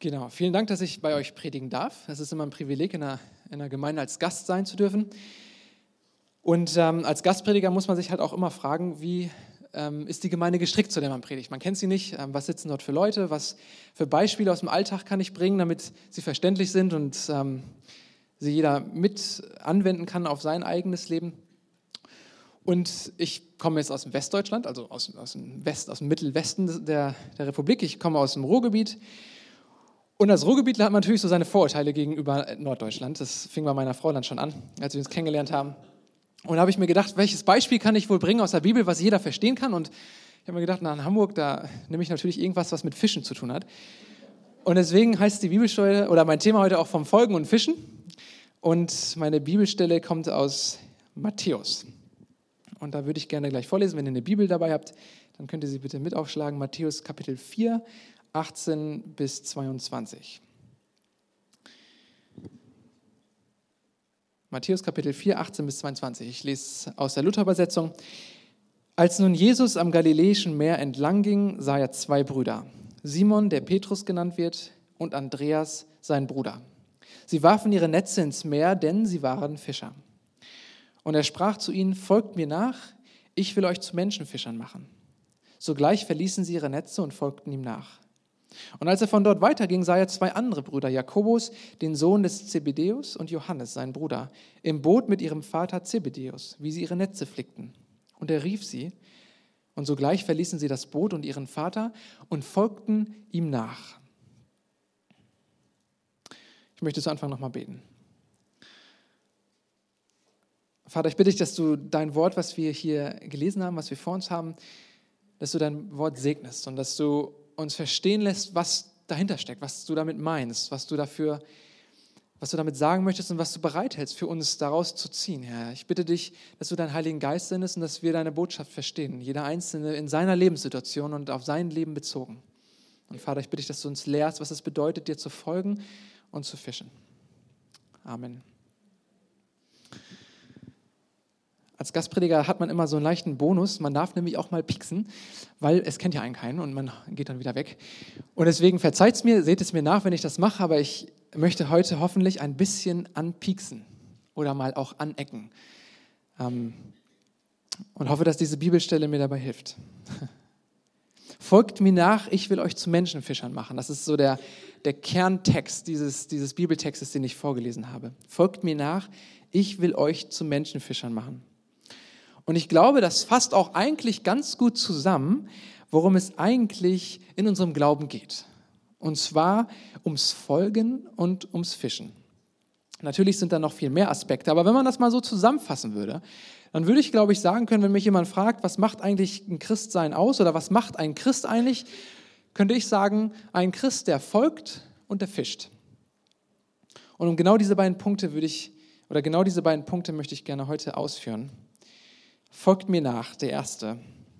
Genau, vielen Dank, dass ich bei euch predigen darf. Es ist immer ein Privileg, in einer Gemeinde als Gast sein zu dürfen. Und als Gastprediger muss man sich halt auch immer fragen, wie ist die Gemeinde gestrickt, zu der man predigt. Man kennt sie nicht. Was sitzen dort für Leute? Was für Beispiele aus dem Alltag kann ich bringen, damit sie verständlich sind und sie jeder mit anwenden kann auf sein eigenes Leben? Und ich komme jetzt aus dem Westdeutschland, also aus dem Mittelwesten der Republik. Ich komme aus dem Ruhrgebiet. Und als Ruhrgebietler hat man natürlich so seine Vorurteile gegenüber Norddeutschland. Das fing bei meiner Frau dann schon an, als wir uns kennengelernt haben. Und da habe ich mir gedacht, welches Beispiel kann ich wohl bringen aus der Bibel, was jeder verstehen kann? Und ich habe mir gedacht, in Hamburg, da nehme ich natürlich irgendwas, was mit Fischen zu tun hat. Und deswegen heißt die Bibelstelle oder mein Thema heute auch vom Folgen und Fischen. Und meine Bibelstelle kommt aus Matthäus. Und da würde ich gerne gleich vorlesen, wenn ihr eine Bibel dabei habt, dann könnt ihr sie bitte mit aufschlagen. Matthäus Kapitel 4, 18 bis 22. Matthäus Kapitel 4, 18 bis 22. Ich lese aus der Luther-Übersetzung. Als nun Jesus am Galiläischen Meer entlang ging, sah er zwei Brüder. Simon, der Petrus genannt wird, und Andreas, sein Bruder. Sie warfen ihre Netze ins Meer, denn sie waren Fischer. Und er sprach zu ihnen, folgt mir nach, ich will euch zu Menschenfischern machen. Sogleich verließen sie ihre Netze und folgten ihm nach. Und als er von dort weiterging, sah er zwei andere Brüder, Jakobus, den Sohn des Zebedeus, und Johannes, sein Bruder, im Boot mit ihrem Vater Zebedeus, wie sie ihre Netze flickten. Und er rief sie, und sogleich verließen sie das Boot und ihren Vater und folgten ihm nach. Ich möchte zu Anfang nochmal beten. Vater, ich bitte dich, dass du dein Wort, was wir hier gelesen haben, was wir vor uns haben, dass du dein Wort segnest und dass du uns verstehen lässt, was dahinter steckt, was du damit meinst, was du damit sagen möchtest und was du bereithältst, für uns daraus zu ziehen, Herr. Ich bitte dich, dass du deinen Heiligen Geist sendest und dass wir deine Botschaft verstehen, jeder Einzelne in seiner Lebenssituation und auf sein Leben bezogen. Und Vater, ich bitte dich, dass du uns lehrst, was es bedeutet, dir zu folgen und zu fischen. Amen. Als Gastprediger hat man immer so einen leichten Bonus. Man darf nämlich auch mal pieksen, weil es kennt ja einen keinen und man geht dann wieder weg. Und deswegen verzeiht es mir, seht es mir nach, wenn ich das mache, aber ich möchte heute hoffentlich ein bisschen anpieksen oder mal auch anecken. Und hoffe, dass diese Bibelstelle mir dabei hilft. Folgt mir nach, ich will euch zu Menschenfischern machen. Das ist so der Kerntext dieses Bibeltextes, den ich vorgelesen habe. Folgt mir nach, ich will euch zu Menschenfischern machen. Und ich glaube, das fasst auch eigentlich ganz gut zusammen, worum es eigentlich in unserem Glauben geht. Und zwar ums Folgen und ums Fischen. Natürlich sind da noch viel mehr Aspekte, aber wenn man das mal so zusammenfassen würde, dann würde ich, glaube ich, sagen können, wenn mich jemand fragt, was macht eigentlich ein Christsein aus oder was macht ein Christ eigentlich, könnte ich sagen, ein Christ, der folgt und der fischt. Und um genau diese beiden Punkte möchte ich gerne heute ausführen. Folgt mir nach, der erste.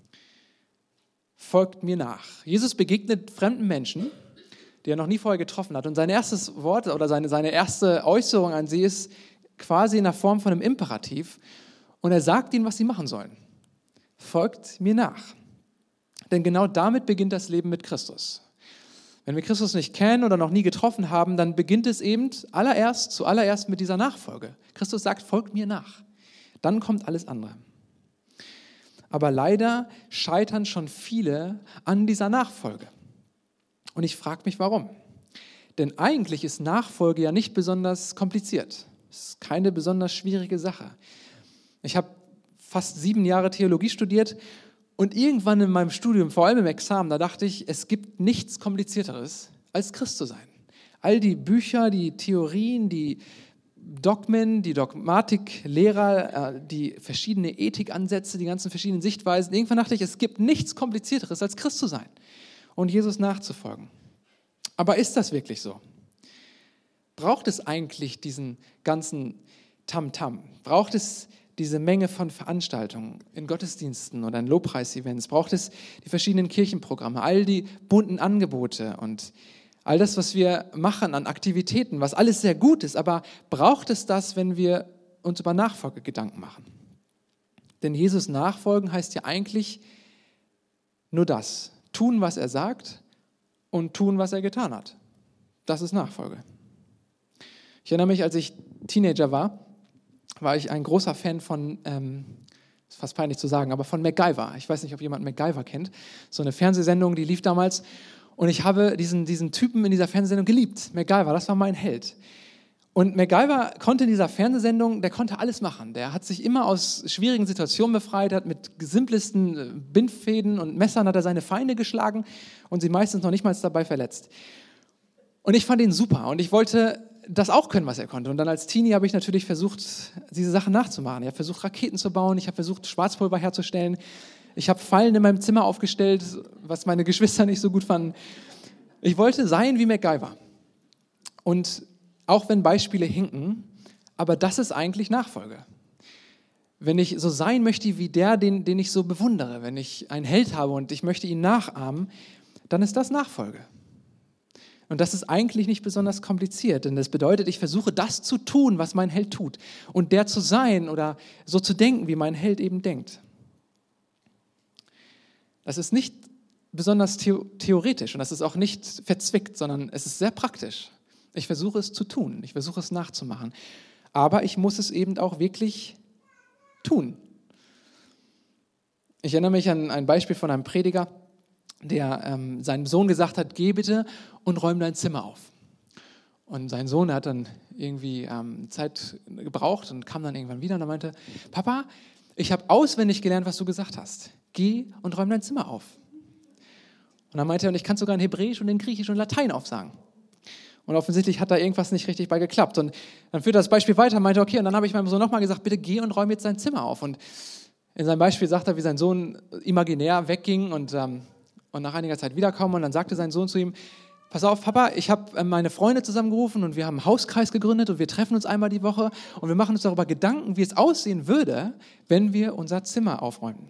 Folgt mir nach. Jesus begegnet fremden Menschen, die er noch nie vorher getroffen hat. Und sein erstes Wort oder seine erste Äußerung an sie ist quasi in der Form von einem Imperativ. Und er sagt ihnen, was sie machen sollen. Folgt mir nach. Denn genau damit beginnt das Leben mit Christus. Wenn wir Christus nicht kennen oder noch nie getroffen haben, dann beginnt es eben zuallererst mit dieser Nachfolge. Christus sagt, folgt mir nach. Dann kommt alles andere. Aber leider scheitern schon viele an dieser Nachfolge. Und ich frage mich, warum? Denn eigentlich ist Nachfolge ja nicht besonders kompliziert. Es ist keine besonders schwierige Sache. Ich habe fast 7 Jahre Theologie studiert und irgendwann in meinem Studium, vor allem im Examen, da dachte ich, es gibt nichts Komplizierteres, als Christ zu sein. All die Bücher, die Theorien, die Dogmen, die Dogmatiklehrer, die verschiedenen Ethikansätze, die ganzen verschiedenen Sichtweisen. Irgendwann dachte ich, es gibt nichts Komplizierteres, als Christ zu sein und Jesus nachzufolgen. Aber ist das wirklich so? Braucht es eigentlich diesen ganzen Tamtam? Braucht es diese Menge von Veranstaltungen in Gottesdiensten oder in Lobpreisevents? Braucht es die verschiedenen Kirchenprogramme, all die bunten Angebote und all das, was wir machen an Aktivitäten, was alles sehr gut ist, aber braucht es das, wenn wir uns über Nachfolge Gedanken machen? Denn Jesus nachfolgen heißt ja eigentlich nur das, tun, was er sagt und tun, was er getan hat. das ist Nachfolge. Ich erinnere mich, als ich Teenager war ich ein großer Fan von, ist fast peinlich zu sagen, aber von MacGyver. Ich weiß nicht, ob jemand MacGyver kennt. So eine Fernsehsendung, die lief damals. Und ich habe diesen Typen in dieser Fernsehsendung geliebt. MacGyver, das war mein Held. Und MacGyver konnte in dieser Fernsehsendung, der konnte alles machen. Der hat sich immer aus schwierigen Situationen befreit, hat mit simplesten Bindfäden und Messern hat er seine Feinde geschlagen und sie meistens noch nicht mal dabei verletzt. Und ich fand ihn super und ich wollte das auch können, was er konnte. Und dann als Teenie habe ich natürlich versucht, diese Sachen nachzumachen. Ich habe versucht, Raketen zu bauen, ich habe versucht, Schwarzpulver herzustellen. Ich habe Fallen in meinem Zimmer aufgestellt, was meine Geschwister nicht so gut fanden. Ich wollte sein wie MacGyver. Und auch wenn Beispiele hinken, aber das ist eigentlich Nachfolge. Wenn ich so sein möchte wie der, den ich so bewundere, wenn ich einen Held habe und ich möchte ihn nachahmen, dann ist das Nachfolge. Und das ist eigentlich nicht besonders kompliziert, denn das bedeutet, ich versuche das zu tun, was mein Held tut und der zu sein oder so zu denken, wie mein Held eben denkt. Das ist nicht besonders theoretisch und das ist auch nicht verzwickt, sondern es ist sehr praktisch. Ich versuche es zu tun, ich versuche es nachzumachen, aber ich muss es eben auch wirklich tun. Ich erinnere mich an ein Beispiel von einem Prediger, der seinem Sohn gesagt hat, geh bitte und räum dein Zimmer auf. Und sein Sohn hat dann irgendwie Zeit gebraucht und kam dann irgendwann wieder und er meinte, Papa, ich habe auswendig gelernt, was du gesagt hast. Geh und räum dein Zimmer auf. Und dann meinte er, und ich kann sogar in Hebräisch und in Griechisch und Latein aufsagen. Und offensichtlich hat da irgendwas nicht richtig bei geklappt. Und dann führte das Beispiel weiter und meinte, okay, und dann habe ich meinem Sohn nochmal gesagt, bitte geh und räum jetzt dein Zimmer auf. Und in seinem Beispiel sagt er, wie sein Sohn imaginär wegging und nach einiger Zeit wiederkommen. Und dann sagte sein Sohn zu ihm, pass auf, Papa, ich habe meine Freunde zusammengerufen und wir haben einen Hauskreis gegründet und wir treffen uns einmal die Woche und wir machen uns darüber Gedanken, wie es aussehen würde, wenn wir unser Zimmer aufräumen.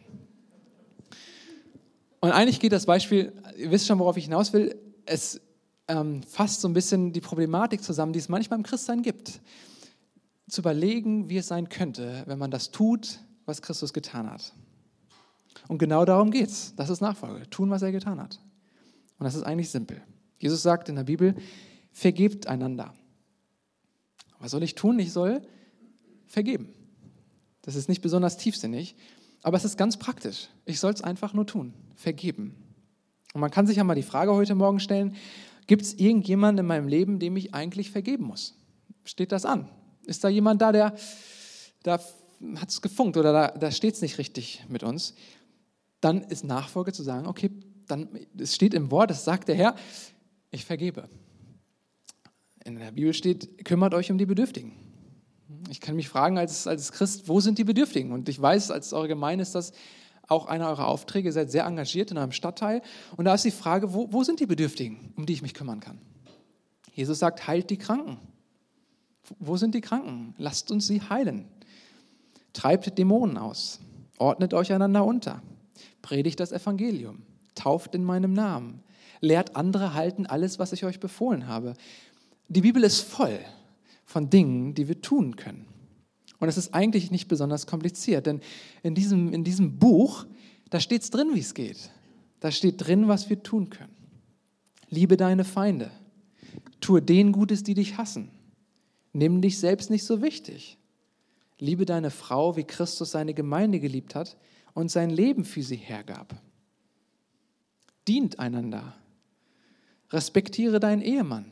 Und eigentlich geht das Beispiel, ihr wisst schon, worauf ich hinaus will, es fasst so ein bisschen die Problematik zusammen, die es manchmal im Christsein gibt. Zu überlegen, wie es sein könnte, wenn man das tut, was Christus getan hat. Und genau darum geht es. Das ist Nachfolge. Tun, was er getan hat. Und das ist eigentlich simpel. Jesus sagt in der Bibel, vergebt einander. Was soll ich tun? Ich soll vergeben. Das ist nicht besonders tiefsinnig, aber es ist ganz praktisch. Ich soll es einfach nur tun. Vergeben. Und man kann sich ja mal die Frage heute Morgen stellen, gibt es irgendjemanden in meinem Leben, dem ich eigentlich vergeben muss? Steht das an? Ist da jemand da hat es gefunkt oder da steht es nicht richtig mit uns? Dann ist Nachfolge zu sagen, okay, dann, es steht im Wort, es sagt der Herr, ich vergebe. In der Bibel steht, kümmert euch um die Bedürftigen. Ich kann mich fragen als Christ, wo sind die Bedürftigen? Und ich weiß, als eure Gemeinde ist das auch einer eurer Aufträge, ihr seid sehr engagiert in einem Stadtteil. Und da ist die Frage, wo sind die Bedürftigen, um die ich mich kümmern kann? Jesus sagt, heilt die Kranken. Wo sind die Kranken? Lasst uns sie heilen. Treibt Dämonen aus. Ordnet euch einander unter. Predigt das Evangelium. Tauft in meinem Namen. Lehrt andere halten alles, was ich euch befohlen habe. Die Bibel ist voll von Dingen, die wir tun können. Und es ist eigentlich nicht besonders kompliziert, denn in diesem Buch, da steht es drin, wie es geht. Da steht drin, was wir tun können. Liebe deine Feinde. Tue denen Gutes, die dich hassen. Nimm dich selbst nicht so wichtig. Liebe deine Frau, wie Christus seine Gemeinde geliebt hat und sein Leben für sie hergab. Dient einander. Respektiere deinen Ehemann.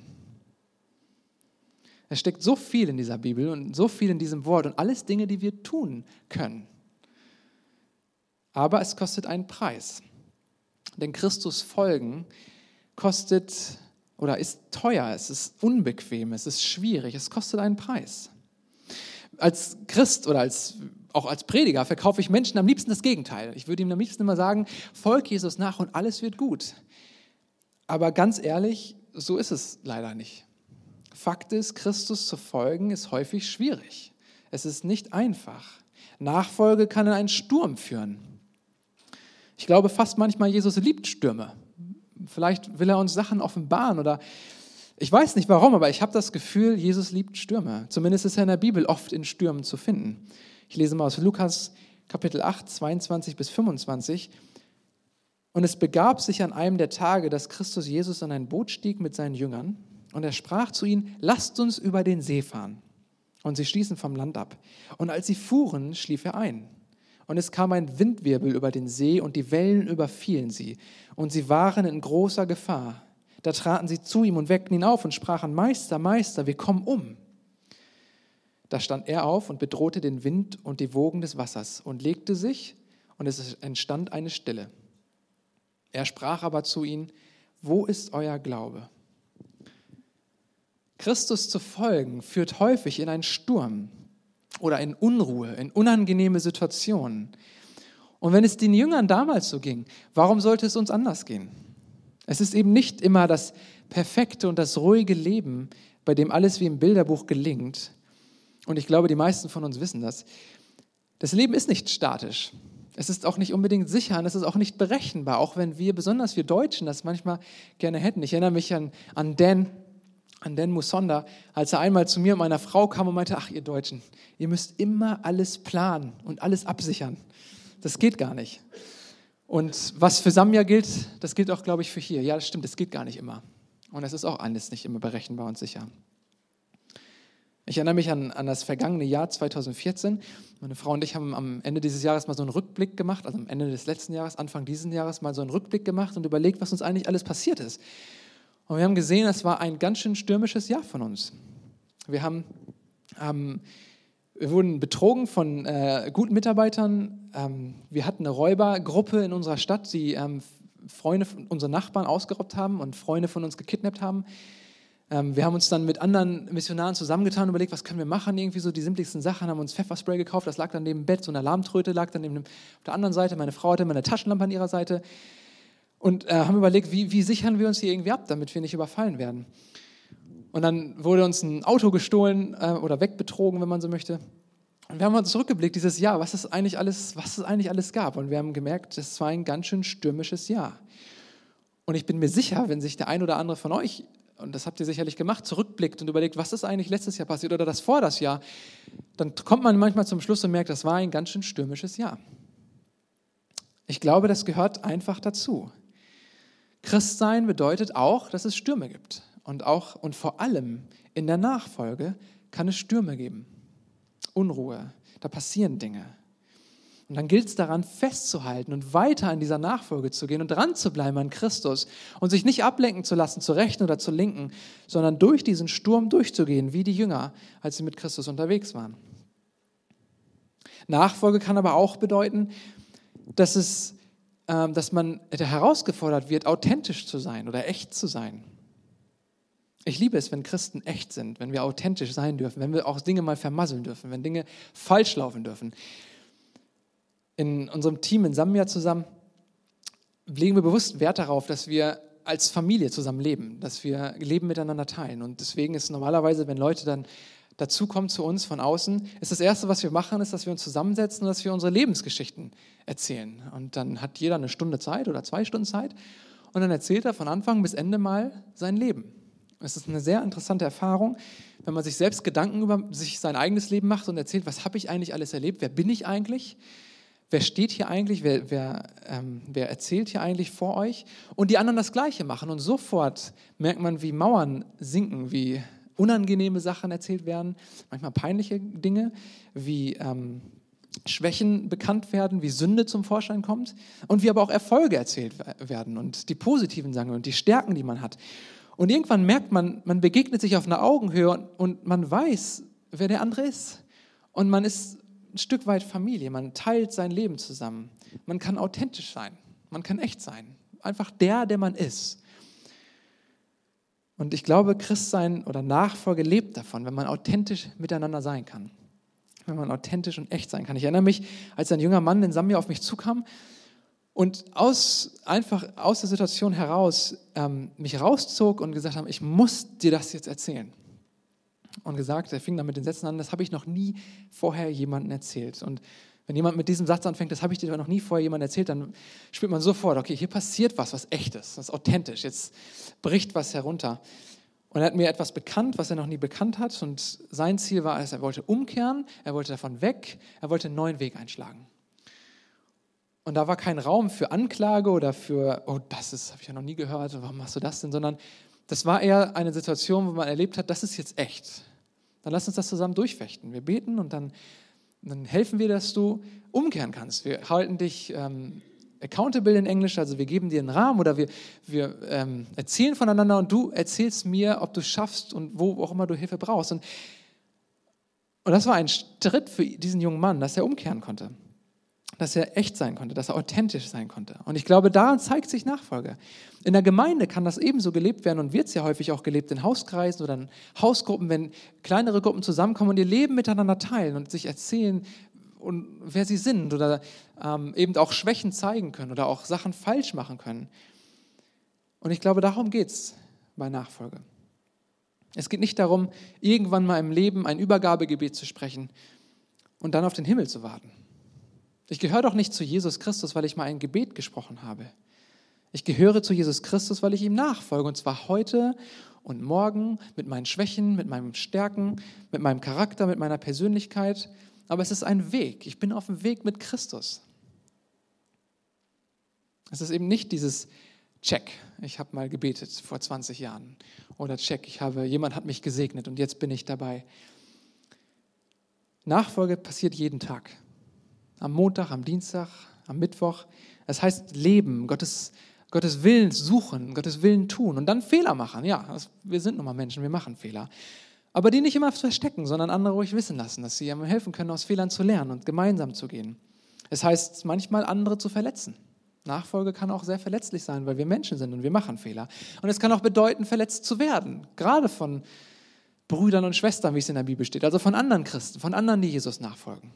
Es steckt so viel in dieser Bibel und so viel in diesem Wort und alles Dinge, die wir tun können. Aber es kostet einen Preis. Denn Christus folgen kostet oder ist teuer, es ist unbequem, es ist schwierig, es kostet einen Preis. Als Christ oder auch als Prediger verkaufe ich Menschen am liebsten das Gegenteil. Ich würde ihm am liebsten immer sagen, folg Jesus nach und alles wird gut. Aber ganz ehrlich, so ist es leider nicht. Fakt ist, Christus zu folgen ist häufig schwierig. Es ist nicht einfach. Nachfolge kann in einen Sturm führen. Ich glaube fast manchmal, Jesus liebt Stürme. Vielleicht will er uns Sachen offenbaren oder ich weiß nicht warum, aber ich habe das Gefühl, Jesus liebt Stürme. Zumindest ist er in der Bibel oft in Stürmen zu finden. Ich lese mal aus Lukas Kapitel 8, 22 bis 25. Und es begab sich an einem der Tage, dass Christus Jesus in ein Boot stieg mit seinen Jüngern Und er sprach zu ihnen, lasst uns über den See fahren. Und sie stießen vom Land ab. Und als sie fuhren, schlief er ein. Und es kam ein Windwirbel über den See und die Wellen überfielen sie. Und sie waren in großer Gefahr. Da traten sie zu ihm und weckten ihn auf und sprachen, Meister, Meister, wir kommen um. Da stand er auf und bedrohte den Wind und die Wogen des Wassers und legte sich, und es entstand eine Stille. Er sprach aber zu ihnen, wo ist euer Glaube? Christus zu folgen führt häufig in einen Sturm oder in Unruhe, in unangenehme Situationen. Und wenn es den Jüngern damals so ging, warum sollte es uns anders gehen? Es ist eben nicht immer das perfekte und das ruhige Leben, bei dem alles wie im Bilderbuch gelingt. Und ich glaube, die meisten von uns wissen das. Das Leben ist nicht statisch. Es ist auch nicht unbedingt sicher und es ist auch nicht berechenbar, auch wenn wir, besonders wir Deutschen, das manchmal gerne hätten. Ich erinnere mich an Dan Musonda, als er einmal zu mir und meiner Frau kam und meinte, ach ihr Deutschen, ihr müsst immer alles planen und alles absichern. Das geht gar nicht. Und was für Sambia gilt, das gilt auch, glaube ich, für hier. Ja, das stimmt, das geht gar nicht immer. Und es ist auch alles nicht immer berechenbar und sicher. Ich erinnere mich an das vergangene Jahr 2014. Meine Frau und ich haben am Ende dieses Jahres mal so einen Rückblick gemacht, also am Ende des letzten Jahres, Anfang dieses Jahres mal so einen Rückblick gemacht und überlegt, was uns eigentlich alles passiert ist. Und wir haben gesehen, es war ein ganz schön stürmisches Jahr von uns. Wir wurden betrogen von guten Mitarbeitern. Wir hatten eine Räubergruppe in unserer Stadt, die Freunde von unseren Nachbarn ausgeraubt haben und Freunde von uns gekidnappt haben. Wir haben uns dann mit anderen Missionaren zusammengetan und überlegt, was können wir machen, irgendwie so die simpligsten Sachen, haben uns Pfefferspray gekauft, das lag dann neben dem Bett, so eine Alarmtröte lag dann auf der anderen Seite, meine Frau hatte immer eine Taschenlampe an ihrer Seite und haben überlegt, wie sichern wir uns hier irgendwie ab, damit wir nicht überfallen werden. Und dann wurde uns ein Auto gestohlen oder wegbetrogen, wenn man so möchte. Und wir haben uns zurückgeblickt dieses Jahr, was es eigentlich alles gab. Und wir haben gemerkt, es war ein ganz schön stürmisches Jahr. Und ich bin mir sicher, wenn sich der ein oder andere von euch, und das habt ihr sicherlich gemacht, zurückblickt und überlegt, was ist eigentlich letztes Jahr passiert oder das vor das Jahr, dann kommt man manchmal zum Schluss und merkt, das war ein ganz schön stürmisches Jahr. Ich glaube, das gehört einfach dazu. Christsein bedeutet auch, dass es Stürme gibt. Und vor allem in der Nachfolge kann es Stürme geben. Unruhe, da passieren Dinge. Und dann gilt es daran, festzuhalten und weiter in dieser Nachfolge zu gehen und dran zu bleiben an Christus und sich nicht ablenken zu lassen, zur Rechten oder zur Linken, sondern durch diesen Sturm durchzugehen, wie die Jünger, als sie mit Christus unterwegs waren. Nachfolge kann aber auch bedeuten, dass man herausgefordert wird, authentisch zu sein oder echt zu sein. Ich liebe es, wenn Christen echt sind, wenn wir authentisch sein dürfen, wenn wir auch Dinge mal vermasseln dürfen, wenn Dinge falsch laufen dürfen. In unserem Team in Sambia zusammen legen wir bewusst Wert darauf, dass wir als Familie zusammen leben, dass wir Leben miteinander teilen. Und deswegen ist normalerweise, wenn Leute dann dazukommen zu uns von außen, ist das Erste, was wir machen, ist, dass wir uns zusammensetzen und dass wir unsere Lebensgeschichten erzählen. Und dann hat jeder eine Stunde Zeit oder 2 Stunden Zeit und dann erzählt er von Anfang bis Ende mal sein Leben. Es ist eine sehr interessante Erfahrung, wenn man sich selbst Gedanken über sein eigenes Leben macht und erzählt, was habe ich eigentlich alles erlebt, wer bin ich eigentlich, wer steht hier eigentlich, wer erzählt hier eigentlich vor euch und die anderen das Gleiche machen und sofort merkt man, wie Mauern sinken, wie unangenehme Sachen erzählt werden, manchmal peinliche Dinge, wie Schwächen bekannt werden, wie Sünde zum Vorschein kommt und wie aber auch Erfolge erzählt werden und die positiven Sachen und die Stärken, die man hat. Und irgendwann merkt man, man begegnet sich auf einer Augenhöhe und man weiß, wer der andere ist. Und man ist ein Stück weit Familie, man teilt sein Leben zusammen. Man kann authentisch sein, man kann echt sein. Einfach der man ist. Und ich glaube, Christsein oder Nachfolge lebt davon, wenn man authentisch miteinander sein kann. Wenn man authentisch und echt sein kann. Ich erinnere mich, als ein junger Mann in Sambia auf mich zukam, und einfach aus der Situation heraus mich rauszog und gesagt hat, ich muss dir das jetzt erzählen. Und gesagt, er fing dann mit den Sätzen an, das habe ich noch nie vorher jemandem erzählt. Und wenn jemand mit diesem Satz anfängt, das habe ich dir noch nie vorher jemandem erzählt, dann spürt man sofort, okay, hier passiert was Echtes, was authentisch, jetzt bricht was herunter. Und er hat mir etwas bekannt, was er noch nie bekannt hat. Und sein Ziel war es, er wollte umkehren, er wollte davon weg, er wollte einen neuen Weg einschlagen. Und da war kein Raum für Anklage oder für, oh, habe ich ja noch nie gehört, warum machst du das denn? Sondern das war eher eine Situation, wo man erlebt hat, das ist jetzt echt. Dann lass uns das zusammen durchfechten. Wir beten und dann helfen wir, dass du umkehren kannst. Wir halten dich accountable in Englisch, also wir geben dir einen Rahmen oder wir erzählen voneinander und du erzählst mir, ob du es schaffst und wo auch immer du Hilfe brauchst. Und das war ein Schritt für diesen jungen Mann, dass er umkehren konnte, dass er echt sein konnte, dass er authentisch sein konnte. Und ich glaube, daran zeigt sich Nachfolge. In der Gemeinde kann das ebenso gelebt werden und wird es ja häufig auch gelebt in Hauskreisen oder in Hausgruppen, wenn kleinere Gruppen zusammenkommen und ihr Leben miteinander teilen und sich erzählen, und wer sie sind oder eben auch Schwächen zeigen können oder auch Sachen falsch machen können. Und ich glaube, darum geht es bei Nachfolge. Es geht nicht darum, irgendwann mal im Leben ein Übergabegebet zu sprechen und dann auf den Himmel zu warten. Ich gehöre doch nicht zu Jesus Christus, weil ich mal ein Gebet gesprochen habe. Ich gehöre zu Jesus Christus, weil ich ihm nachfolge, und zwar heute und morgen mit meinen Schwächen, mit meinen Stärken, mit meinem Charakter, mit meiner Persönlichkeit. Aber es ist ein Weg. Ich bin auf dem Weg mit Christus. Es ist eben nicht dieses Check, ich habe mal gebetet vor 20 Jahren. Oder Check, jemand hat mich gesegnet und jetzt bin ich dabei. Nachfolge passiert jeden Tag. Am Montag, am Dienstag, am Mittwoch. Das heißt Leben, Gottes Willen suchen, Gottes Willen tun und dann Fehler machen. Ja, wir sind nun mal Menschen, wir machen Fehler. Aber die nicht immer verstecken, sondern andere ruhig wissen lassen, dass sie einem helfen können, aus Fehlern zu lernen und gemeinsam zu gehen. Es heißt manchmal, andere zu verletzen. Nachfolge kann auch sehr verletzlich sein, weil wir Menschen sind und wir machen Fehler. Und es kann auch bedeuten, verletzt zu werden, gerade von Brüdern und Schwestern, wie es in der Bibel steht, also von anderen Christen, von anderen, die Jesus nachfolgen.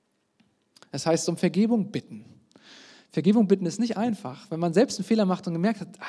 Es heißt, um Vergebung bitten. Vergebung bitten ist nicht einfach, wenn man selbst einen Fehler macht und gemerkt hat,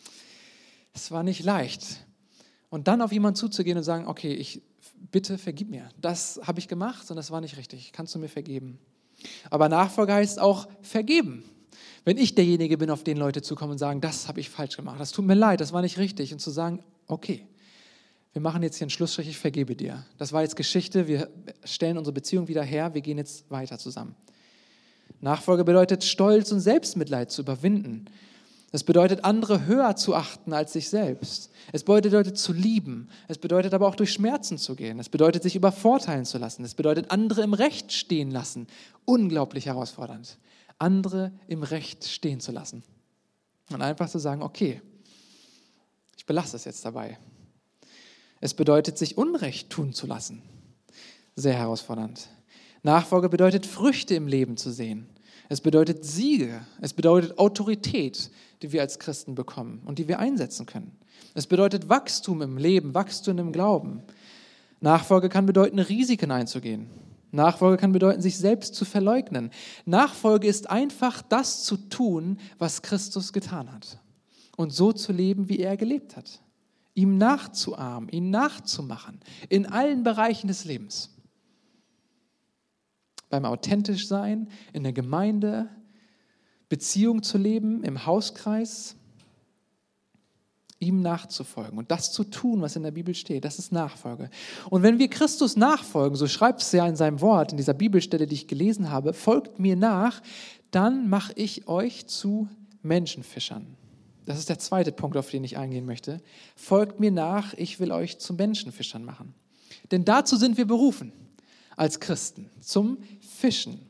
es war nicht leicht. Und dann auf jemanden zuzugehen und sagen, okay, bitte vergib mir. Das habe ich gemacht und das war nicht richtig. Kannst du mir vergeben? Aber Nachfolge heißt auch vergeben. Wenn ich derjenige bin, auf den Leute zukommen und sagen, das habe ich falsch gemacht, das tut mir leid, das war nicht richtig. Und zu sagen, okay, wir machen jetzt hier einen Schlussstrich, ich vergebe dir. Das war jetzt Geschichte, wir stellen unsere Beziehung wieder her, wir gehen jetzt weiter zusammen. Nachfolge bedeutet, Stolz und Selbstmitleid zu überwinden. Es bedeutet, andere höher zu achten als sich selbst. Es bedeutet, zu lieben. Es bedeutet aber auch, durch Schmerzen zu gehen. Es bedeutet, sich übervorteilen zu lassen. Es bedeutet, andere im Recht stehen lassen. Unglaublich herausfordernd. Andere im Recht stehen zu lassen. Und einfach zu sagen, okay, ich belasse es jetzt dabei. Es bedeutet, sich Unrecht tun zu lassen. Sehr herausfordernd. Nachfolge bedeutet, Früchte im Leben zu sehen. Es bedeutet Siege. Es bedeutet Autorität, die wir als Christen bekommen und die wir einsetzen können. Es bedeutet Wachstum im Leben, Wachstum im Glauben. Nachfolge kann bedeuten, Risiken einzugehen. Nachfolge kann bedeuten, sich selbst zu verleugnen. Nachfolge ist einfach das zu tun, was Christus getan hat. Und so zu leben, wie er gelebt hat. Ihm nachzuahmen, ihn nachzumachen. In allen Bereichen des Lebens. Beim authentisch sein, in der Gemeinde, Beziehung zu leben, im Hauskreis, ihm nachzufolgen und das zu tun, was in der Bibel steht, das ist Nachfolge. Und wenn wir Christus nachfolgen, so schreibt es ja in seinem Wort, in dieser Bibelstelle, die ich gelesen habe, folgt mir nach, dann mache ich euch zu Menschenfischern. Das ist der zweite Punkt, auf den ich eingehen möchte. Folgt mir nach, ich will euch zu Menschenfischern machen. Denn dazu sind wir berufen, als Christen, zum Fischen.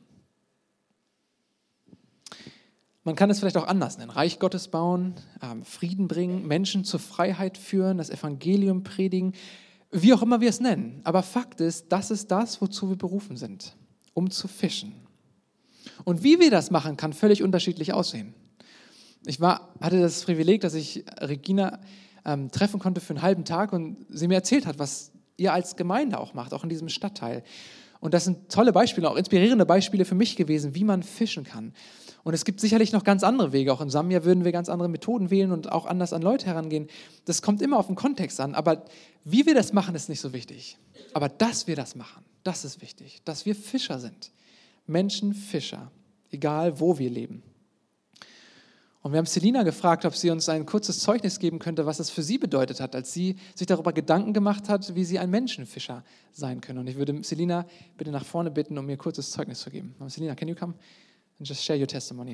Man kann es vielleicht auch anders nennen. Reich Gottes bauen, Frieden bringen, Menschen zur Freiheit führen, das Evangelium predigen, wie auch immer wir es nennen. Aber Fakt ist, das ist das, wozu wir berufen sind, um zu fischen. Und wie wir das machen, kann völlig unterschiedlich aussehen. Ich hatte das Privileg, dass ich Regina treffen konnte für einen halben Tag und sie mir erzählt hat, was ihr als Gemeinde auch macht, auch in diesem Stadtteil. Und das sind tolle Beispiele, auch inspirierende Beispiele für mich gewesen, wie man fischen kann. Und es gibt sicherlich noch ganz andere Wege. Auch in Sambia würden wir ganz andere Methoden wählen und auch anders an Leute herangehen. Das kommt immer auf den Kontext an. Aber wie wir das machen, ist nicht so wichtig. Aber dass wir das machen, das ist wichtig. Dass wir Fischer sind. Menschenfischer. Egal, wo wir leben. Und wir haben Selina gefragt, ob sie uns ein kurzes Zeugnis geben könnte, was es für sie bedeutet hat, als sie sich darüber Gedanken gemacht hat, wie sie ein Menschenfischer sein können. Und ich würde Selina bitte nach vorne bitten, um mir ein kurzes Zeugnis zu geben. Selina, can you come and just share your testimony?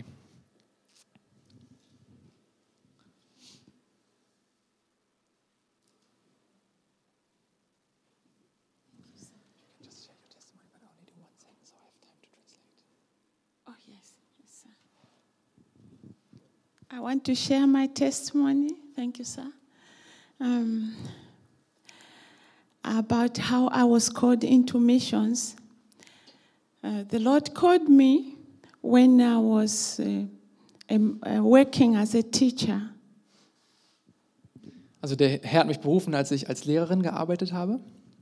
I want to share my testimony. Thank you, sir. About how I was called into missions. The Lord called me when I was working as a teacher. Also der Herr hat mich berufen, als ich als Lehrerin gearbeitet habe.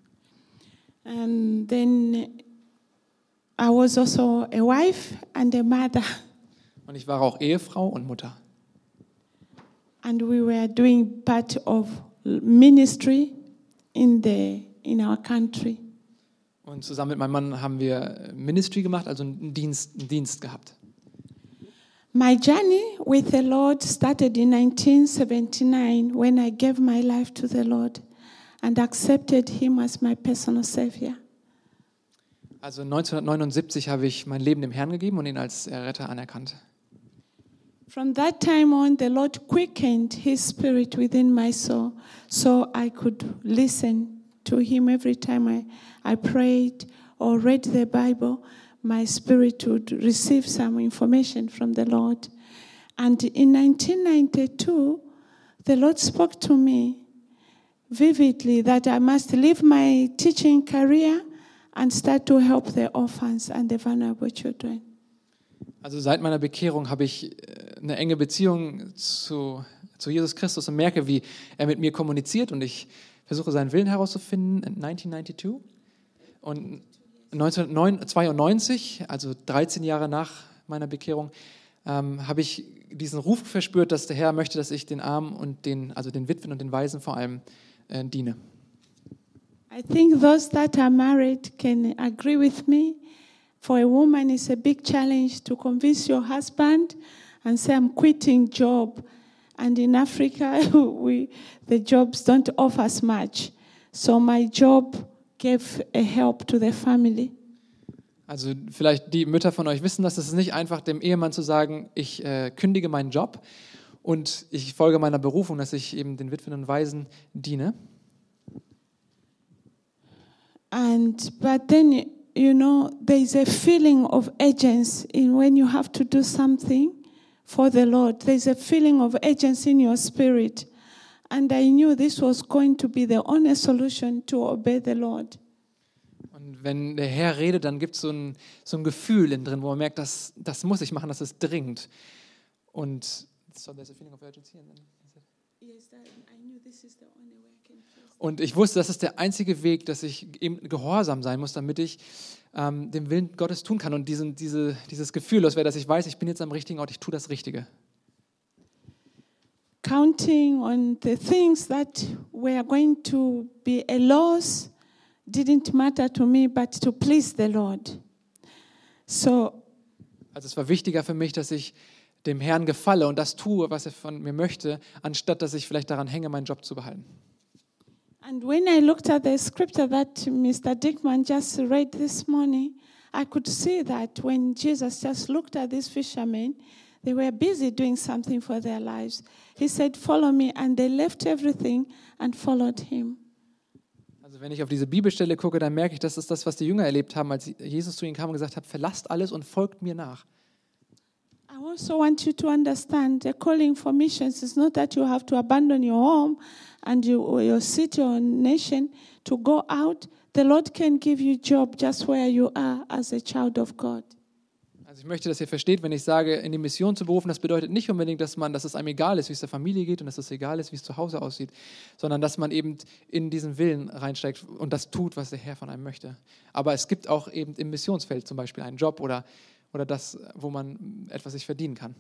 And then I was also a wife and a mother. Und ich war auch Ehefrau und Mutter. And we were doing part of ministry in our country. Und zusammen mit meinem Mann haben wir Ministry gemacht, also einen Dienst gehabt. My journey with the Lord started in 1979 when I gave my life to the Lord and accepted Him as my personal Savior. Also 1979 habe ich mein Leben dem Herrn gegeben und ihn als Retter anerkannt. From that time on, the Lord quickened His Spirit within my soul, so I could listen to Him every time I prayed or read the Bible. My spirit would receive some information from the Lord. And in 1992, the Lord spoke to me vividly that I must leave my teaching career and start to help the orphans and the vulnerable children. Also seit meiner Bekehrung habe ich eine enge Beziehung zu Jesus Christus und merke, wie er mit mir kommuniziert und ich versuche, seinen Willen herauszufinden in 1992. Und 1992, also 13 Jahre nach meiner Bekehrung, habe ich diesen Ruf verspürt, dass der Herr möchte, dass ich den Armen und den Witwen und den Waisen vor allem diene. I think those that are married can agree with me. For a woman, it's a big challenge to convince your husband and say, I'm quitting job. And in Africa, the jobs don't offer as much. So my job gave a help to the family. Also vielleicht die Mütter von euch wissen, dass es nicht einfach dem Ehemann zu sagen, ich kündige meinen Job und ich folge meiner Berufung, dass ich eben den Witwen und Waisen diene. But then, there is a feeling of urgency when you have to do something for the Lord. There is a feeling of urgency in your spirit. And I knew this was going to be the only solution to obey the Lord. Und wenn der Herr redet, dann gibt es so ein Gefühl innen drin, wo man merkt, das muss ich machen, das ist dringend. Und so there's a feeling of urgency. Und ich wusste, das ist der einzige Weg, dass ich eben gehorsam sein muss, damit ich den Willen Gottes tun kann. Und dieses Gefühl, das wäre, dass ich weiß, ich bin jetzt am richtigen Ort, ich tue das Richtige. Counting on the things that were going to be a loss didn't matter to me, but to please the Lord. Also es war wichtiger für mich, dass ich dem Herrn gefalle und das tue, was er von mir möchte, anstatt dass ich vielleicht daran hänge, meinen Job zu behalten. And when I looked at the scripture that Mr. Dickman just read this morning, I could see that when Jesus just looked at these fishermen, they were busy doing something for their lives. He said, follow me, and they left everything and followed him. Also wenn ich auf diese Bibelstelle gucke, dann merke ich, das ist das, was die Jünger erlebt haben, als Jesus zu ihnen kam und gesagt hat, verlasst alles und folgt mir nach. I also want you to understand the calling for missions is not that you have to abandon your home and your city or nation to go out. The Lord can give you a job just where you are as a child of God. Also ich möchte, dass ihr versteht, wenn ich sage, in die Mission zu berufen, das bedeutet nicht unbedingt, dass es einem egal ist, wie es der Familie geht und dass es egal ist, wie es zu Hause aussieht, sondern dass man eben in diesen Willen reinsteigt und das tut, was der Herr von einem möchte. Aber es gibt auch eben im Missionsfeld zum Beispiel einen Job oder das, wo man etwas sich verdienen kann.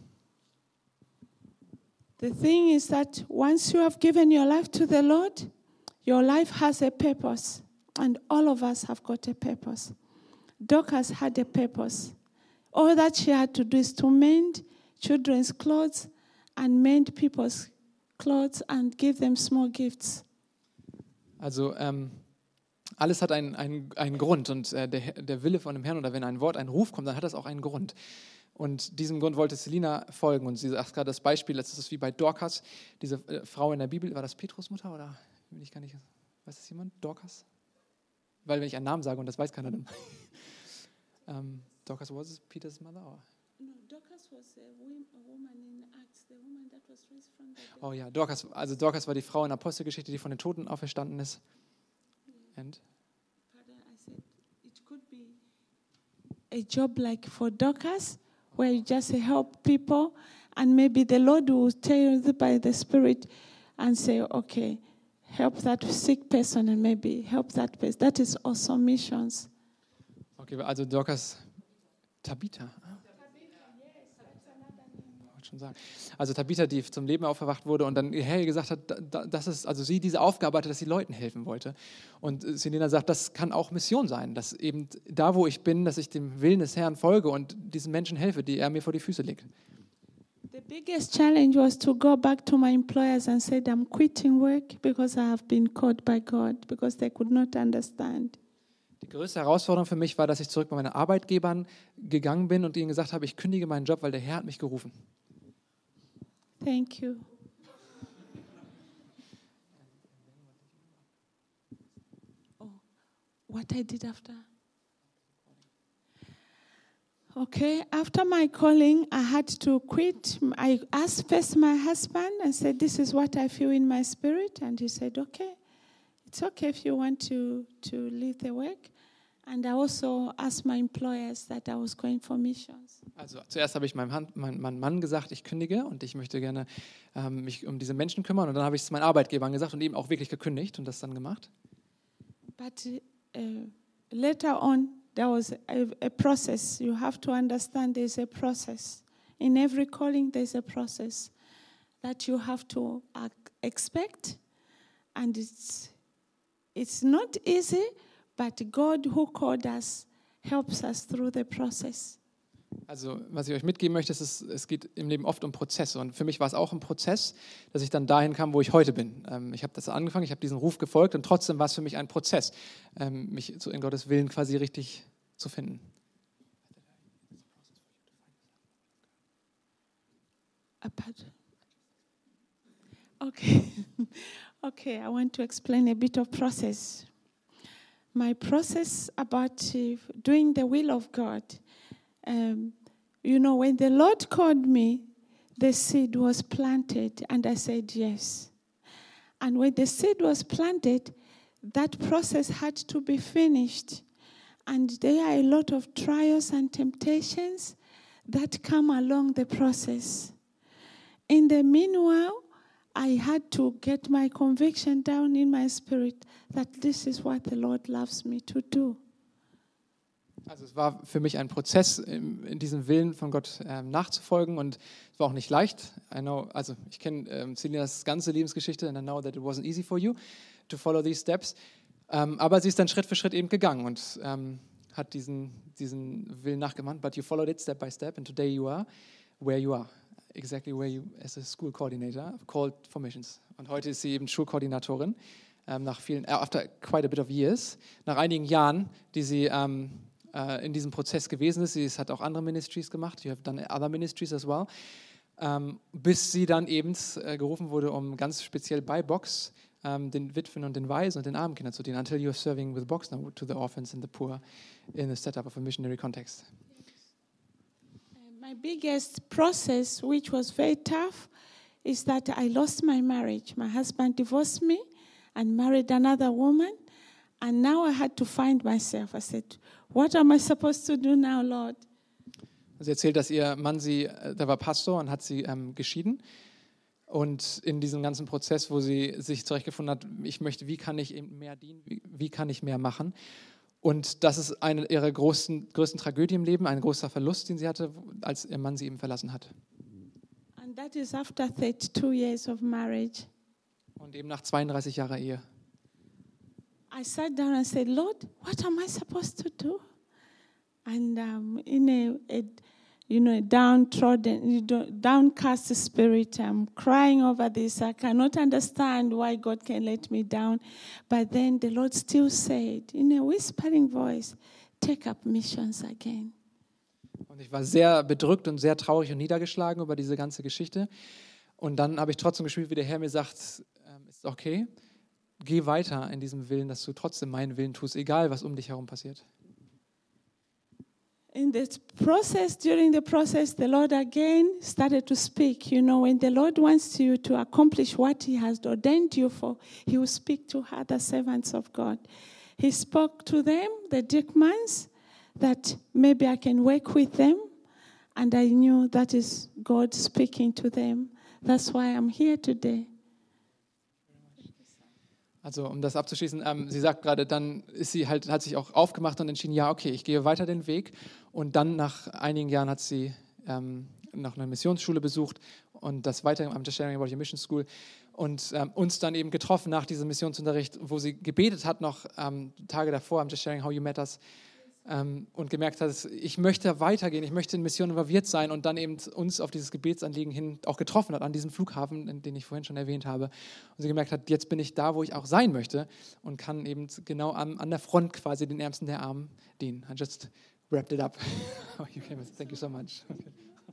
The thing is that once you have given your life to the Lord, your life has a purpose, and all of us have got a purpose. Dorcas had a purpose. All that she had to do is to mend children's clothes and mend people's clothes and give them small gifts. Also alles hat einen Grund und der Wille von dem Herrn oder wenn ein Ruf kommt, dann hat das auch einen Grund. Und diesem Grund wollte Selina folgen und sie sagt gerade das Beispiel, das ist wie bei Dorcas, diese Frau in der Bibel, war das Petrus Mutter oder weiß das jemand? Dorcas? Weil wenn ich einen Namen sage und das weiß keiner dann. Dorcas was Peter's mother? Or? No, Dorcas was a woman in Acts, the woman that was raised from the dead. Oh ja, Dorcas war die Frau in der Apostelgeschichte, die von den Toten auferstanden ist. And? Pardon, I said it could be a job like for Dorcas, where you just help people, and maybe the Lord will tell you by the Spirit and say, okay, help that sick person and maybe help that person. That is also missions. Okay, also Dorcas, Tabitha. Schon sagen. Also Tabitha, die zum Leben auferwacht wurde und dann Herr gesagt hat, dass es, also sie diese Aufgabe hatte, dass sie Leuten helfen wollte. Und Selena sagt, das kann auch Mission sein, dass eben da, wo ich bin, dass ich dem Willen des Herrn folge und diesen Menschen helfe, die er mir vor die Füße legt. The biggest challenge was to go back to my employers and say, I'm quitting work because I have been called by God, because they could not understand. Die größte Herausforderung für mich war, dass ich zurück bei meinen Arbeitgebern gegangen bin und ihnen gesagt habe, ich kündige meinen Job, weil der Herr hat mich gerufen. Thank you. Oh, what I did after? Okay, after my calling, I had to quit. I asked first my husband and said, this is what I feel in my spirit. And he said, okay, it's okay if you want to leave the work. And I also asked my employers that I was going for missions. Also zuerst habe ich meinem Mann gesagt, ich kündige und ich möchte gerne mich um diese Menschen kümmern. Und dann habe ich es meinen Arbeitgebern gesagt und eben auch wirklich gekündigt und das dann gemacht. But later on, there was a process. You have to understand there's a process. In every calling, there's a process that you have to expect. And it's not easy, but God who called us helps us through the process. Also was ich euch mitgeben möchte, ist, es geht im Leben oft um Prozesse. Und für mich war es auch ein Prozess, dass ich dann dahin kam, wo ich heute bin. Ich habe das angefangen, ich habe diesen Ruf gefolgt und trotzdem war es für mich ein Prozess, mich in Gottes Willen quasi richtig zu finden. Okay. Okay, I want to explain a bit of process. My process about doing the will of God. When the Lord called me, the seed was planted, and I said yes. And when the seed was planted, that process had to be finished. And there are a lot of trials and temptations that come along the process. In the meanwhile, I had to get my conviction down in my spirit that this is what the Lord loves me to do. Also es war für mich ein Prozess, in diesem Willen von Gott nachzufolgen und es war auch nicht leicht. Ich kenne Selinas ganze Lebensgeschichte and I know that it wasn't easy for you to follow these steps. Aber sie ist dann Schritt für Schritt eben gegangen und hat diesen Willen nachgemacht. But you followed it step by step and today you are where you are. Exactly where you, as a school coordinator, called for missions. Und heute ist sie eben Schulkoordinatorin, after quite a bit of years, nach einigen Jahren, die sie in diesem Prozess gewesen ist. Sie hat auch andere Ministries gemacht. You have done other ministries as well. Bis sie dann eben gerufen wurde, um ganz speziell bei Box den Witwen und den Waisen und den armen Kindern zu dienen. Until you are serving with Box now to the orphans and the poor in the setup of a missionary context. My biggest process, which was very tough, is that I lost my marriage. My husband divorced me and married another woman. And now I had to find myself. I said, what am I supposed to do now, Lord? Sie erzählt, dass ihr Mann der war Pastor und hat sie geschieden. Und in diesem ganzen Prozess, wo sie sich zurechtgefunden hat, wie kann ich eben mehr dienen, wie kann ich mehr machen? Und das ist eine ihrer größten Tragödien im Leben, ein großer Verlust, den sie hatte, als ihr Mann sie eben verlassen hat. And that is after 32 years of marriage. Und eben nach 32 Jahren Ehe. I sat down and said, Lord, what am I supposed to do? And in a downtrodden, downcast spirit, I'm crying over this. I cannot understand why God can let me down. But then the Lord still said, in a whispering voice, take up missions again. Und ich war sehr bedrückt und sehr traurig und niedergeschlagen über diese ganze Geschichte. Und dann habe ich trotzdem gespürt, wie der Herr mir sagt, ist okay, geh weiter in diesem Willen, dass du trotzdem meinen Willen tust, egal was um dich herum passiert. during the process, the Lord again started to speak. You know, when the Lord wants you to accomplish what He has ordained you for, He will speak to other servants of God. He spoke to them, the Dickmans, that maybe I can work with them. And I knew that is God speaking to them. That's why I'm here today. Also um das abzuschließen, sie sagt gerade, dann hat sich auch aufgemacht und entschieden, ja, okay, ich gehe weiter den Weg. Und dann nach einigen Jahren hat sie noch eine Missionsschule besucht und das weiter am Just Sharing About Your Mission School und uns dann eben getroffen nach diesem Missionsunterricht, wo sie gebetet hat noch Tage davor am Just Sharing How You Met Us und gemerkt hat, ich möchte weitergehen, ich möchte in Mission involviert sein und dann eben uns auf dieses Gebetsanliegen hin auch getroffen hat, an diesem Flughafen, den ich vorhin schon erwähnt habe. Und sie gemerkt hat, jetzt bin ich da, wo ich auch sein möchte und kann eben genau an der Front quasi den Ärmsten der Armen dienen. I just wrapped it up. Thank you so much. Okay.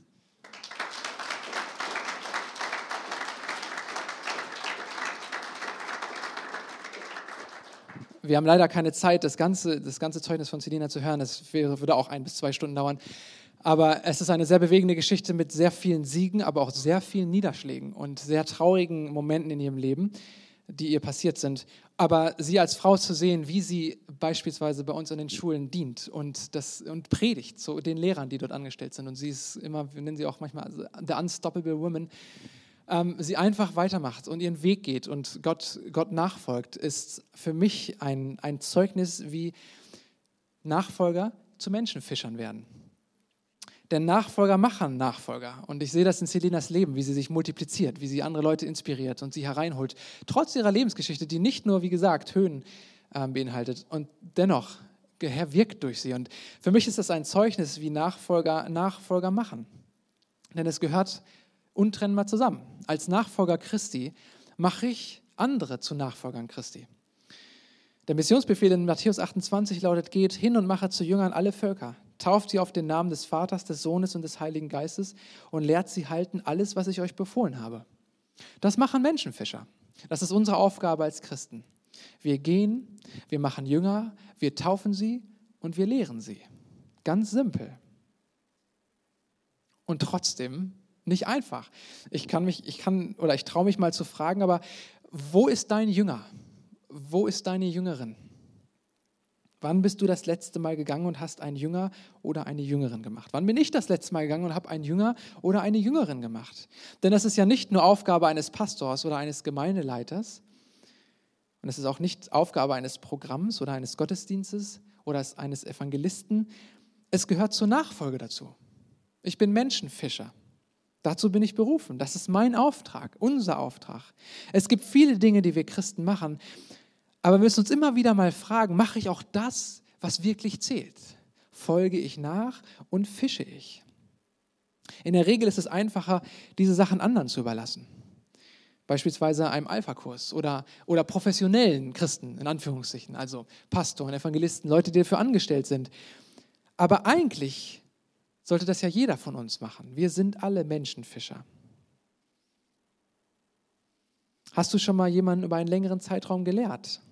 Wir haben leider keine Zeit, das ganze Zeugnis von Selina zu hören. Das würde auch 1 bis 2 Stunden dauern. Aber es ist eine sehr bewegende Geschichte mit sehr vielen Siegen, aber auch sehr vielen Niederschlägen und sehr traurigen Momenten in ihrem Leben, die ihr passiert sind. Aber sie als Frau zu sehen, wie sie beispielsweise bei uns in den Schulen dient und predigt zu den Lehrern, die dort angestellt sind. Und sie ist immer, wir nennen sie auch manchmal the unstoppable woman, sie einfach weitermacht und ihren Weg geht und Gott nachfolgt, ist für mich ein Zeugnis, wie Nachfolger zu Menschenfischern werden. Denn Nachfolger machen Nachfolger. Und ich sehe das in Selinas Leben, wie sie sich multipliziert, wie sie andere Leute inspiriert und sie hereinholt. Trotz ihrer Lebensgeschichte, die nicht nur, wie gesagt, Höhen beinhaltet. Und dennoch, Herr wirkt durch sie. Und für mich ist das ein Zeugnis, wie Nachfolger machen. Denn es gehört untrennbar zusammen. Als Nachfolger Christi mache ich andere zu Nachfolgern Christi. Der Missionsbefehl in Matthäus 28 lautet, geht hin und mache zu Jüngern alle Völker, tauft sie auf den Namen des Vaters, des Sohnes und des Heiligen Geistes und lehrt sie halten alles, was ich euch befohlen habe. Das machen Menschenfischer. Das ist unsere Aufgabe als Christen. Wir gehen, wir machen Jünger, wir taufen sie und wir lehren sie. Ganz simpel. Und trotzdem nicht einfach. Ich traue mich mal zu fragen, aber wo ist dein Jünger? Wo ist deine Jüngerin? Wann bist du das letzte Mal gegangen und hast einen Jünger oder eine Jüngerin gemacht? Wann bin ich das letzte Mal gegangen und habe einen Jünger oder eine Jüngerin gemacht? Denn das ist ja nicht nur Aufgabe eines Pastors oder eines Gemeindeleiters und es ist auch nicht Aufgabe eines Programms oder eines Gottesdienstes oder eines Evangelisten. Es gehört zur Nachfolge dazu. Ich bin Menschenfischer. Dazu bin ich berufen. Das ist mein Auftrag, unser Auftrag. Es gibt viele Dinge, die wir Christen machen, aber wir müssen uns immer wieder mal fragen, mache ich auch das, was wirklich zählt? Folge ich nach und fische ich? In der Regel ist es einfacher, diese Sachen anderen zu überlassen. Beispielsweise einem Alpha-Kurs oder professionellen Christen, in Anführungszeichen, also Pastoren, Evangelisten, Leute, die dafür angestellt sind. Aber eigentlich sollte das ja jeder von uns machen. Wir sind alle Menschenfischer. Hast du schon mal jemanden über einen längeren Zeitraum gelehrt?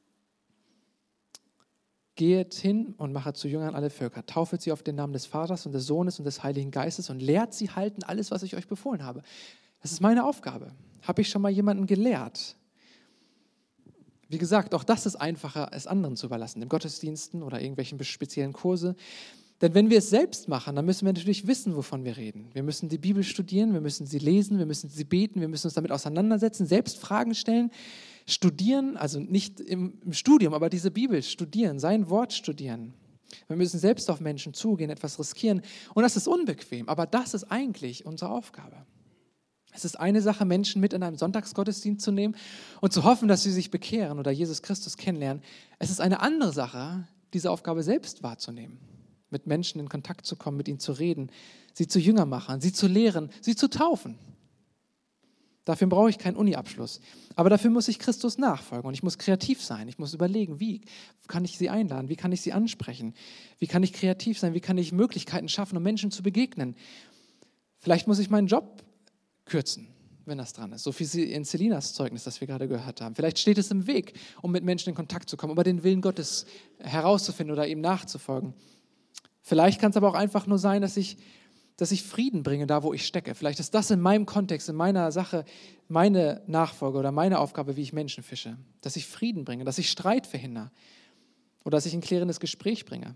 Geht hin und mache zu Jüngern alle Völker, taufet sie auf den Namen des Vaters und des Sohnes und des Heiligen Geistes und lehrt sie halten alles, was ich euch befohlen habe. Das ist meine Aufgabe. Habe ich schon mal jemanden gelehrt? Wie gesagt, auch das ist einfacher, es anderen zu überlassen, im Gottesdiensten oder irgendwelchen speziellen Kurse. Denn wenn wir es selbst machen, dann müssen wir natürlich wissen, wovon wir reden. Wir müssen die Bibel studieren, wir müssen sie lesen, wir müssen sie beten, wir müssen uns damit auseinandersetzen, selbst Fragen stellen, studieren, also nicht im Studium, aber diese Bibel studieren, sein Wort studieren. Wir müssen selbst auf Menschen zugehen, etwas riskieren. Und das ist unbequem, aber das ist eigentlich unsere Aufgabe. Es ist eine Sache, Menschen mit in einem Sonntagsgottesdienst zu nehmen und zu hoffen, dass sie sich bekehren oder Jesus Christus kennenlernen. Es ist eine andere Sache, diese Aufgabe selbst wahrzunehmen. Mit Menschen in Kontakt zu kommen, mit ihnen zu reden, sie zu Jünger machen, sie zu lehren, sie zu taufen. Dafür brauche ich keinen Uni-Abschluss. Aber dafür muss ich Christus nachfolgen und ich muss kreativ sein. Ich muss überlegen, wie kann ich sie einladen, wie kann ich sie ansprechen, wie kann ich kreativ sein, wie kann ich Möglichkeiten schaffen, um Menschen zu begegnen. Vielleicht muss ich meinen Job kürzen, wenn das dran ist. So wie in Selinas Zeugnis, das wir gerade gehört haben. Vielleicht steht es im Weg, um mit Menschen in Kontakt zu kommen, aber den Willen Gottes herauszufinden oder ihm nachzufolgen. Vielleicht kann es aber auch einfach nur sein, dass ich Frieden bringe, da wo ich stecke. Vielleicht ist das in meinem Kontext, in meiner Sache, meine Nachfolge oder meine Aufgabe, wie ich Menschen fische. Dass ich Frieden bringe, dass ich Streit verhindere oder dass ich ein klärendes Gespräch bringe.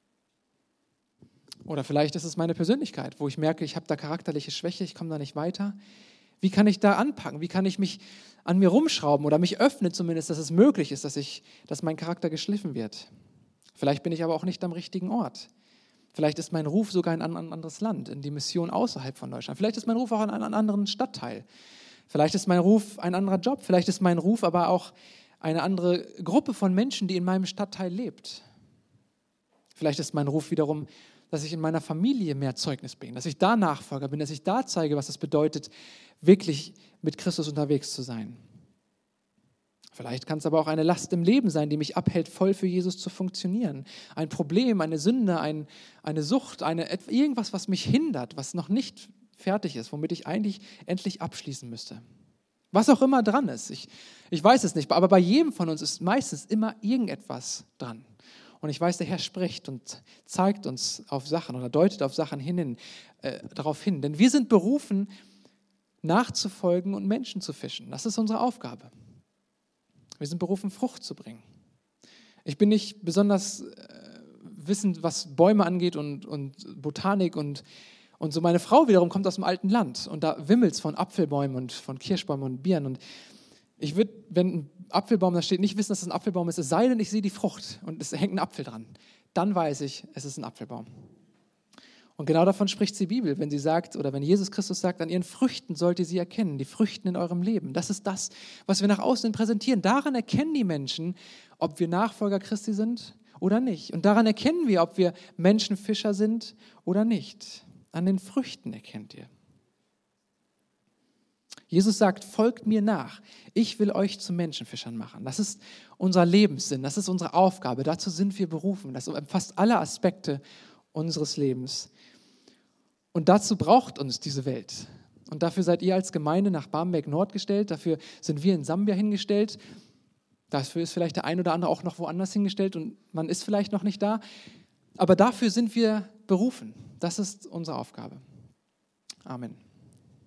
Oder vielleicht ist es meine Persönlichkeit, wo ich merke, ich habe da charakterliche Schwäche, ich komme da nicht weiter. Wie kann ich da anpacken? Wie kann ich mich an mir rumschrauben oder mich öffnen zumindest, dass es möglich ist, dass mein Charakter geschliffen wird? Vielleicht bin ich aber auch nicht am richtigen Ort. Vielleicht ist mein Ruf sogar in ein anderes Land, in die Mission außerhalb von Deutschland. Vielleicht ist mein Ruf auch in einen anderen Stadtteil. Vielleicht ist mein Ruf ein anderer Job. Vielleicht ist mein Ruf aber auch eine andere Gruppe von Menschen, die in meinem Stadtteil lebt. Vielleicht ist mein Ruf wiederum, dass ich in meiner Familie mehr Zeugnis bringe, dass ich da Nachfolger bin, dass ich da zeige, was es bedeutet, wirklich mit Christus unterwegs zu sein. Vielleicht kann es aber auch eine Last im Leben sein, die mich abhält, voll für Jesus zu funktionieren. Ein Problem, eine Sünde, eine Sucht, irgendwas, was mich hindert, was noch nicht fertig ist, womit ich eigentlich endlich abschließen müsste. Was auch immer dran ist, ich weiß es nicht, aber bei jedem von uns ist meistens immer irgendetwas dran. Und ich weiß, der Herr spricht und zeigt uns auf Sachen oder deutet auf Sachen darauf hin. Denn wir sind berufen, nachzufolgen und Menschen zu fischen. Das ist unsere Aufgabe. Wir sind berufen, Frucht zu bringen. Ich bin nicht besonders wissend, was Bäume angeht und Botanik und so. Meine Frau wiederum kommt aus dem alten Land und da wimmelt es von Apfelbäumen und von Kirschbäumen und Birnen. Und ich würde, wenn ein Apfelbaum da steht, nicht wissen, dass es ein Apfelbaum ist, es sei denn, ich sehe die Frucht und es hängt ein Apfel dran. Dann weiß ich, es ist ein Apfelbaum. Und genau davon spricht die Bibel, wenn sie sagt, oder wenn Jesus Christus sagt, an ihren Früchten sollt ihr sie erkennen, die Früchten in eurem Leben. Das ist das, was wir nach außen präsentieren. Daran erkennen die Menschen, ob wir Nachfolger Christi sind oder nicht. Und daran erkennen wir, ob wir Menschenfischer sind oder nicht. An den Früchten erkennt ihr. Jesus sagt, folgt mir nach. Ich will euch zu Menschenfischern machen. Das ist unser Lebenssinn, das ist unsere Aufgabe. Dazu sind wir berufen. Das umfasst alle Aspekte unseres Lebens. Und dazu braucht uns diese Welt. Und dafür seid ihr als Gemeinde nach Barmbek Nord gestellt. Dafür sind wir in Sambia hingestellt. Dafür ist vielleicht der ein oder andere auch noch woanders hingestellt und man ist vielleicht noch nicht da. Aber dafür sind wir berufen. Das ist unsere Aufgabe. Amen.